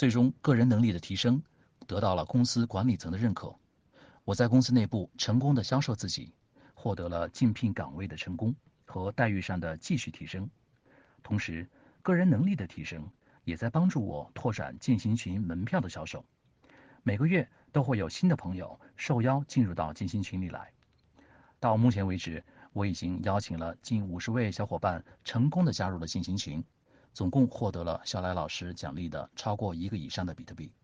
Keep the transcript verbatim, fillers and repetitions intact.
最终个人能力的提升得到了公司管理层的认可。我在公司内部成功的销售自己，获得了竞聘岗位的成功和待遇上的继续提升。同时，个人能力的提升也在帮助我拓展践行群门票的销售。每个月都会有新的朋友受邀进入到践行群里来。到目前为止，我已经邀请了近五十位小伙伴成功的加入了践行群，总共获得了小来老师奖励的超过一个以上的比特币。